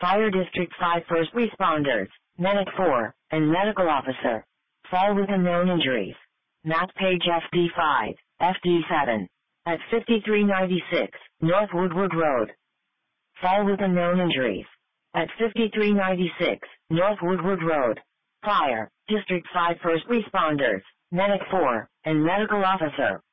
Fire District 5 first responders, Medic 4, and Medical Officer. Fall with unknown injuries. Map page FD5, FD7. At 5396, North Woodward Road. Fall with unknown injuries. At 5396, North Woodward Road. Fire, District 5 first responders, Medic 4, and Medical Officer.